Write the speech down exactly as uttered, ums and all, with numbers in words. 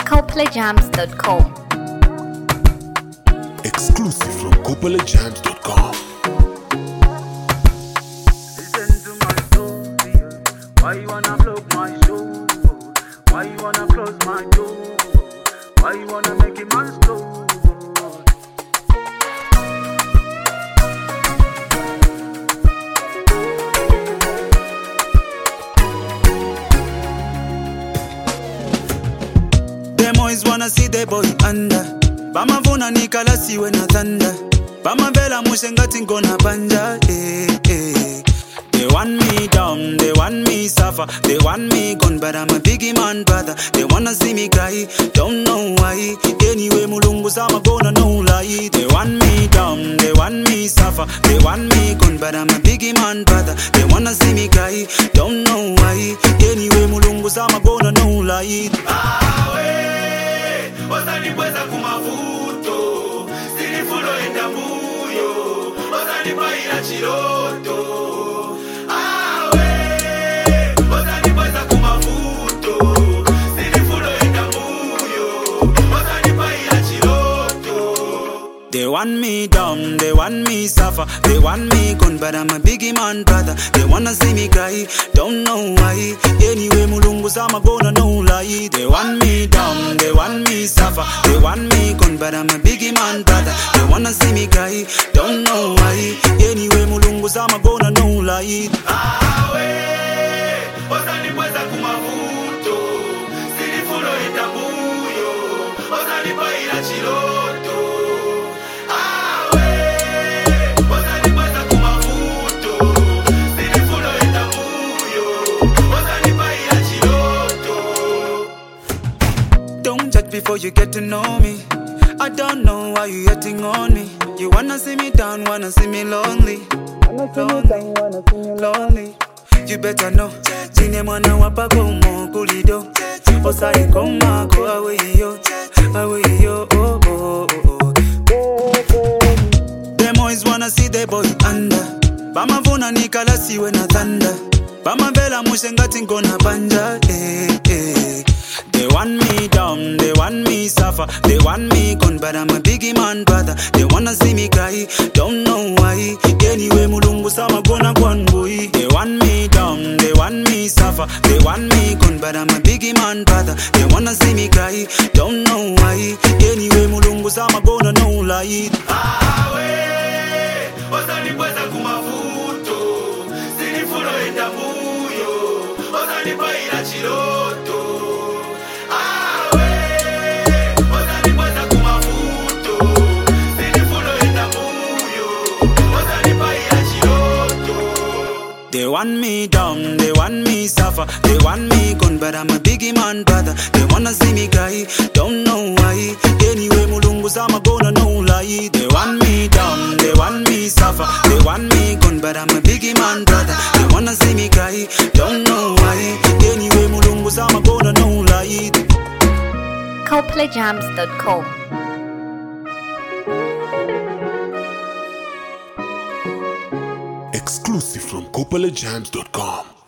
copla jams dot com. Exclusive from copla jams dot com. Listen to my story. Why you wanna block my show? Why you wanna close my door? Why you wanna make it man slow? Them always wanna see the boy under. Bamavuna nikala siwe na thunder. Bamavela mushe ngati ngona banja. Eh, eh. They want me down, they want me suffer. They want me gone, but I'm a biggie man brother. They wanna see me cry, don't know why. Anyway, mulungu sama gonna no lie. They want me down, they want me suffer. They want me gone, but I'm a biggie man brother. They wanna see me cry, don't know why. Anyway, mulungu sama gonna no lie. Osanipweza kumavuto, sinifulo enda mbuyo, osanipaila chiroto. Awe, osanipweza kumavuto, sinifulo enda mbuyo, osanipaila chiroto. They want me down, they want me suffer. They want me gone, but I'm a biggie man brother. They wanna see me cry, don't know why. Anyway, mulungu sama gonna no lie. They want me down, they want me suffer. They want me gone, but I'm a biggie man brother. They wanna see me cry, don't know why. Anyway, mulungu sama gonna no lie. Awe, osanipweza kumavuto, sinifulo enda mbuyo, osanipaila chiroto. Don't judge before you get to know me. I don't know why you hating on me. You wanna see me down, wanna see me lonely. Lonely, lonely. You better know. Jine mwana wapa komo kulido. Osai koma ko away yo, away yo. Oh oh oh. Them always wanna see the boy under. Bamavuna nikala siwe na thunder. Bamavela mushe ngati ngona banja. Eh eh. They want me down, they want me suffer. They want me gone, but I'm a biggie man brother. They wanna see me cry, don't know why. Anyway, mulungu sama gonna gwan boy. They want me down, they want me suffer. They want me gone, but I'm a biggie man brother. They wanna see me cry, don't know why. Anyway, mulungu sama gonna no lie. Awe, osanipweza kumavuto, sinifulo enda mbuyo, osanipaila chiroto. They want me down, they want me suffer. They want me gone, but I'm a biggie man brother. They wanna see me cry, don't know why. Anyway, mulungu sama gonna no lie. They want me down, they want me suffer. They want me gone, but I'm a biggie man brother. They wanna see me cry, don't know why. Anyway, mulungu sama gonna no lie. copla jams dot com. Exclusive from copla jams dot com.